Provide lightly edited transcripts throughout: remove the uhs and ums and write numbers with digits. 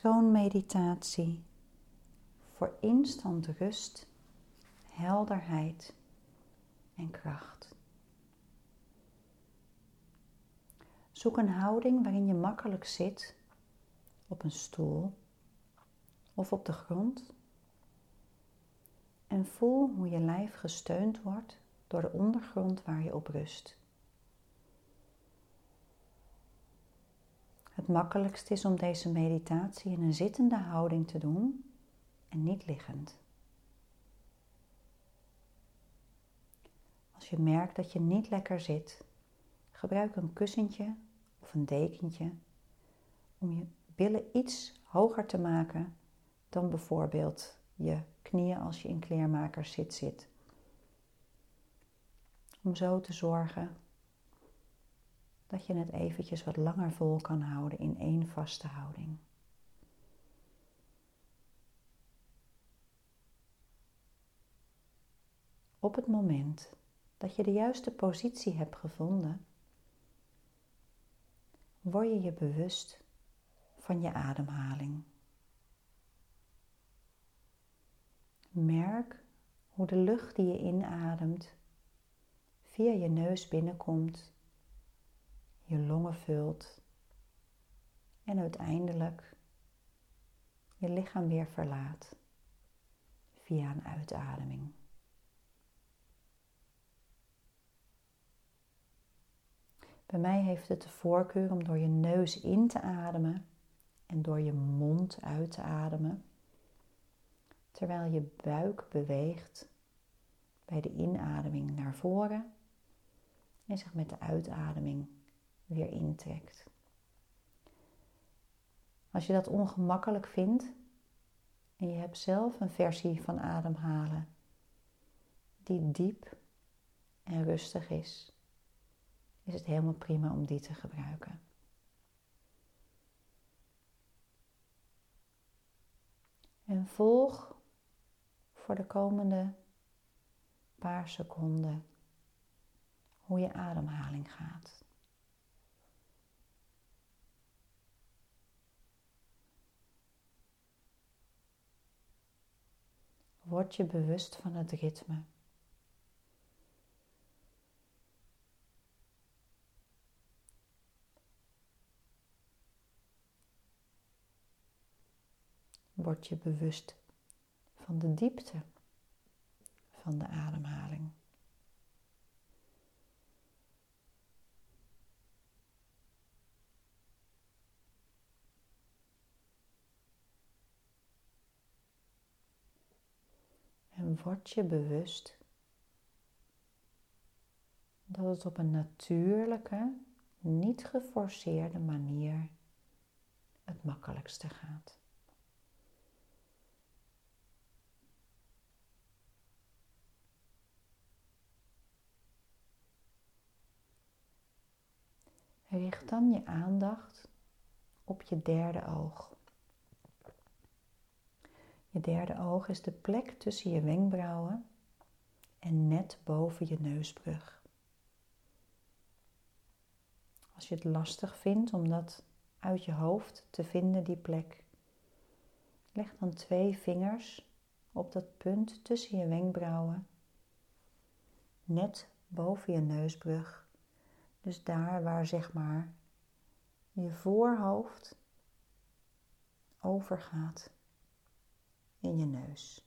troonmeditatie voor instant rust, helderheid en kracht. Zoek een houding waarin je makkelijk zit, op een stoel of op de grond. En voel hoe je lijf gesteund wordt door de ondergrond waar je op rust. Het makkelijkst is om deze meditatie in een zittende houding te doen en niet liggend. Als je merkt dat je niet lekker zit, gebruik een kussentje of een dekentje om je billen iets hoger te maken dan bijvoorbeeld je knieën als je in kleermakers zit. Om zo te zorgen dat je het eventjes wat langer vol kan houden in één vaste houding. Op het moment dat je de juiste positie hebt gevonden, word je je bewust van je ademhaling. Merk hoe de lucht die je inademt via je neus binnenkomt, je longen vult en uiteindelijk je lichaam weer verlaat via een uitademing. Bij mij heeft het de voorkeur om door je neus in te ademen en door je mond uit te ademen, terwijl je buik beweegt bij de inademing naar voren en zich met de uitademing weer intrekt. Als je dat ongemakkelijk vindt en je hebt zelf een versie van ademhalen die diep en rustig is het helemaal prima om die te gebruiken. En volg voor de komende paar seconden hoe je ademhaling gaat. Word je bewust van het ritme. Word je bewust van de diepte van de ademhaling. En word je bewust dat het op een natuurlijke, niet geforceerde manier het makkelijkste gaat. Richt dan je aandacht op je derde oog. Je derde oog is de plek tussen je wenkbrauwen en net boven je neusbrug. Als je het lastig vindt om dat uit je hoofd te vinden, die plek, leg dan 2 vingers op dat punt tussen je wenkbrauwen, net boven je neusbrug. Dus daar waar zeg maar je voorhoofd overgaat in je neus.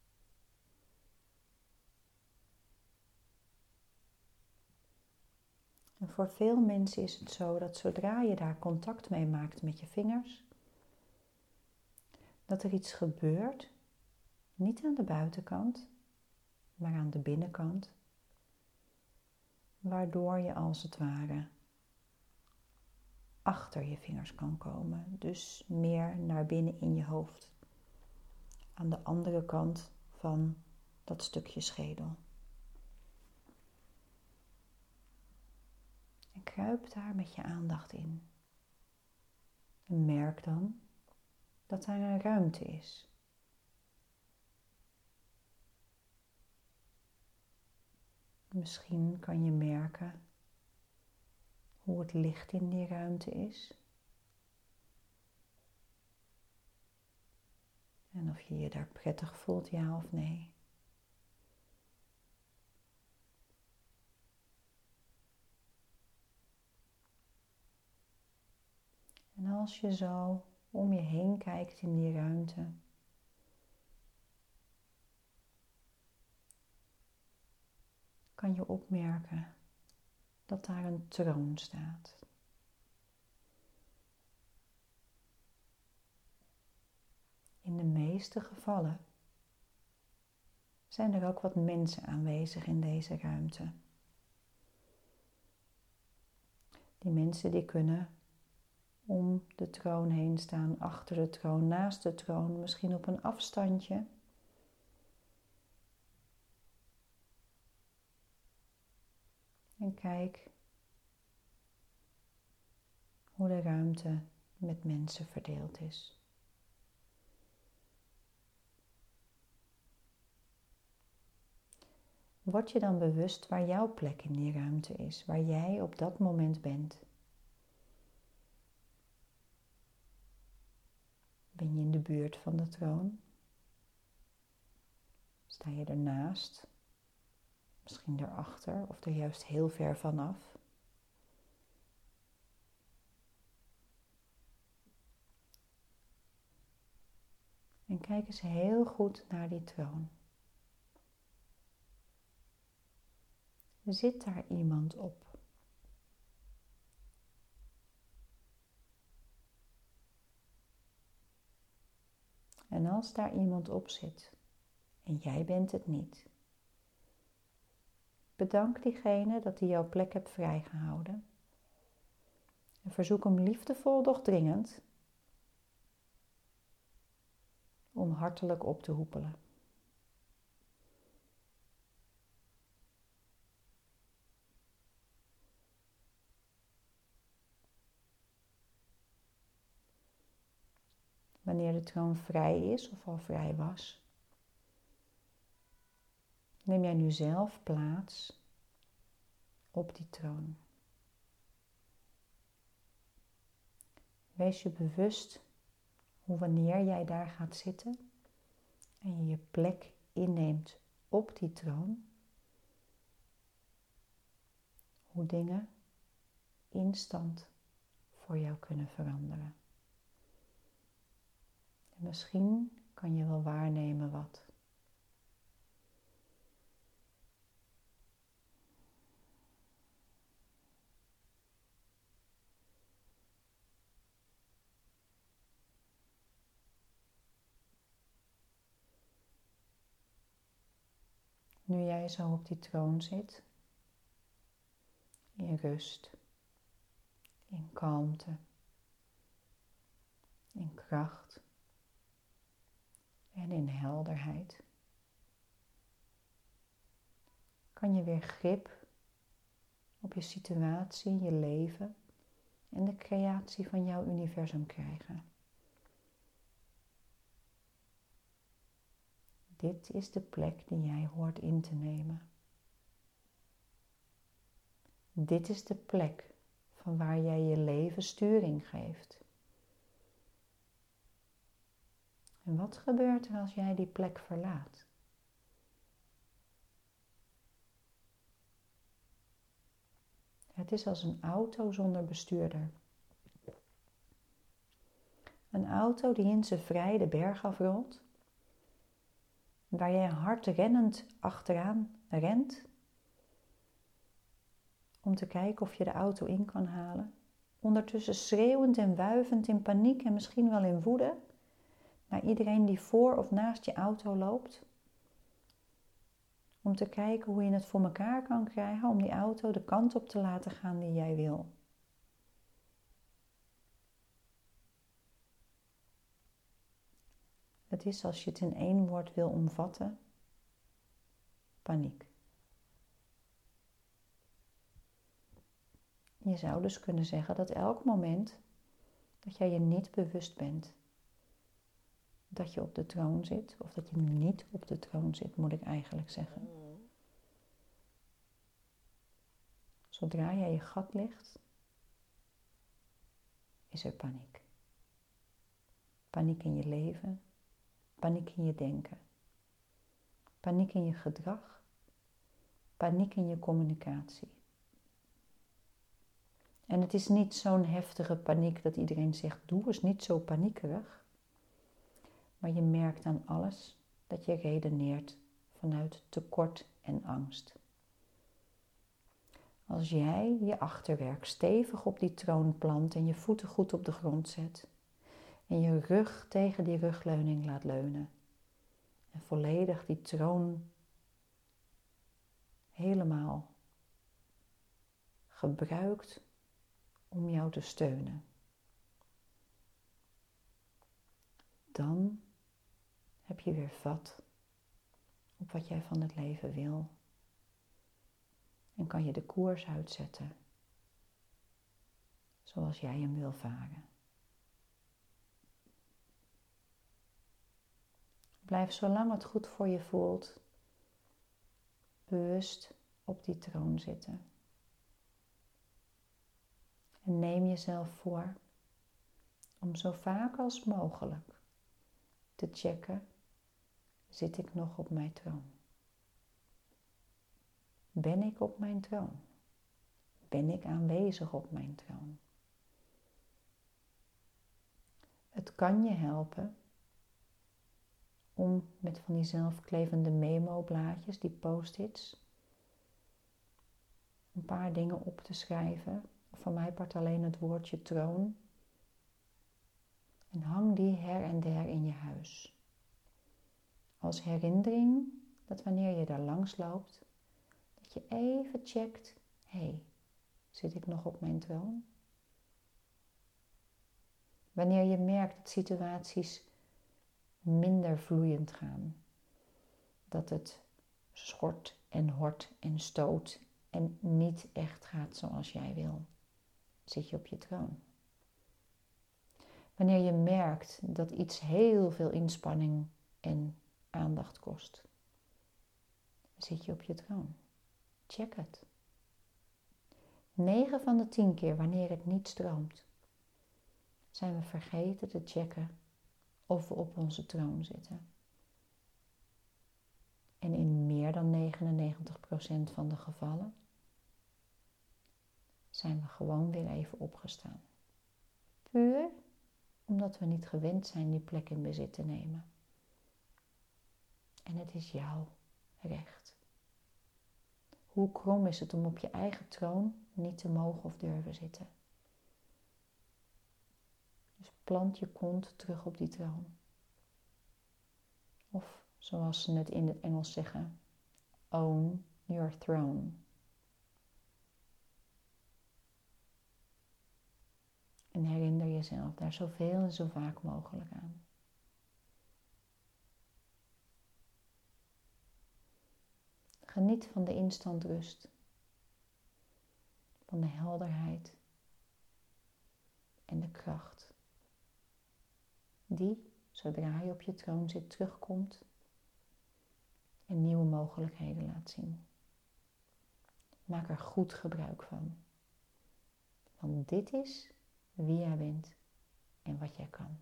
En voor veel mensen is het zo dat zodra je daar contact mee maakt met je vingers, dat er iets gebeurt, niet aan de buitenkant, maar aan de binnenkant, waardoor je als het ware achter je vingers kan komen, dus meer naar binnen in je hoofd, aan de andere kant van dat stukje schedel. En kruip daar met je aandacht in. En merk dan dat daar een ruimte is. Misschien kan je merken hoe het licht in die ruimte is. En of je je daar prettig voelt, ja of nee. En als je zo om je heen kijkt in die ruimte, kan je opmerken dat daar een troon staat. In de meeste gevallen zijn er ook wat mensen aanwezig in deze ruimte. Die mensen die kunnen om de troon heen staan, achter de troon, naast de troon, misschien op een afstandje. En kijk hoe de ruimte met mensen verdeeld is. Word je dan bewust waar jouw plek in die ruimte is, waar jij op dat moment bent. Ben je in de buurt van de troon? Sta je ernaast? Misschien erachter of er juist heel ver vanaf? En kijk eens heel goed naar die troon. Zit daar iemand op? En als daar iemand op zit en jij bent het niet, bedank diegene dat hij jouw plek hebt vrijgehouden. En verzoek hem liefdevol, doch dringend, om hartelijk op te hoepelen. Wanneer de troon vrij is of al vrij was, neem jij nu zelf plaats op die troon. Wees je bewust hoe wanneer jij daar gaat zitten en je je plek inneemt op die troon, hoe dingen instant voor jou kunnen veranderen. En misschien kan je wel waarnemen wat. Nu jij zo op die troon zit, in rust, in kalmte, in kracht en in helderheid, kan je weer grip op je situatie, je leven en de creatie van jouw universum krijgen. Dit is de plek die jij hoort in te nemen. Dit is de plek van waar jij je leven sturing geeft. En wat gebeurt er als jij die plek verlaat? Het is als een auto zonder bestuurder. Een auto die in zijn vrij de berg afrolt, waar jij hard rennend achteraan rent, om te kijken of je de auto in kan halen. Ondertussen schreeuwend en wuivend in paniek en misschien wel in woede naar iedereen die voor of naast je auto loopt. Om te kijken hoe je het voor elkaar kan krijgen om die auto de kant op te laten gaan die jij wil. Het is als je het in één woord wil omvatten: paniek. Je zou dus kunnen zeggen dat elk moment dat jij je niet bewust bent dat je op de troon zit, of dat je niet op de troon zit, moet ik eigenlijk zeggen. Zodra jij je gat ligt, is er paniek. Paniek in je leven, Paniek in je denken. Paniek in je gedrag. Paniek in je communicatie. En het is niet zo'n heftige paniek dat iedereen zegt, doe eens niet zo paniekerig. Maar je merkt aan alles dat je redeneert vanuit tekort en angst. Als jij je achterwerk stevig op die troon plant en je voeten goed op de grond zet en je rug tegen die rugleuning laat leunen en volledig die troon helemaal gebruikt om jou te steunen, dan heb je weer vat op wat jij van het leven wil en kan je de koers uitzetten zoals jij hem wil varen. Blijf zolang het goed voor je voelt bewust op die troon zitten. En neem jezelf voor om zo vaak als mogelijk te checken, zit ik nog op mijn troon? Ben ik op mijn troon? Ben ik aanwezig op mijn troon? Het kan je helpen om met van die zelfklevende memo-blaadjes, die post-its, een paar dingen op te schrijven. Van mij part alleen het woordje troon. En hang die her en der in je huis. Als herinnering dat wanneer je daar langs loopt, dat je even checkt, hé, zit ik nog op mijn troon? Wanneer je merkt dat situaties minder vloeiend gaan, dat het schort en hort en stoot en niet echt gaat zoals jij wil, zit je op je troon. Wanneer je merkt dat iets heel veel inspanning en aandacht kost, zit je op je troon. Check het. 9 van de 10 keer wanneer het niet stroomt, zijn we vergeten te checken of we op onze troon zitten. En in meer dan 99% van de gevallen zijn we gewoon weer even opgestaan. Puur omdat we niet gewend zijn die plek in bezit te nemen. En het is jouw recht. Hoe krom is het om op je eigen troon niet te mogen of durven zitten? Dus plant je kont terug op die troon. Of zoals ze het in het Engels zeggen, own your throne. En herinner jezelf daar zoveel en zo vaak mogelijk aan. Geniet van de instant rust, van de helderheid en de kracht die, zodra je op je troon zit, terugkomt en nieuwe mogelijkheden laat zien. Maak er goed gebruik van, want dit is wie jij bent en wat jij kan.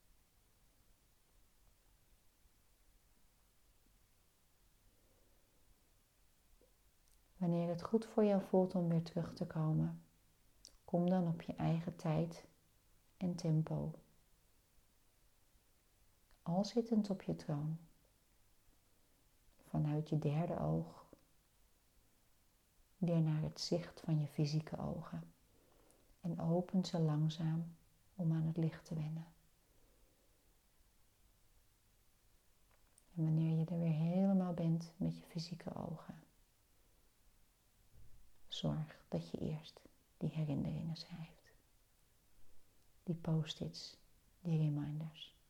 Wanneer het goed voor jou voelt om weer terug te komen, kom dan op je eigen tijd en tempo. Al zittend op je troon, vanuit je derde oog, weer naar het zicht van je fysieke ogen en open ze langzaam om aan het licht te wennen. En wanneer je er weer helemaal bent met je fysieke ogen, zorg dat je eerst die herinneringen schrijft. Die post-its, die reminders.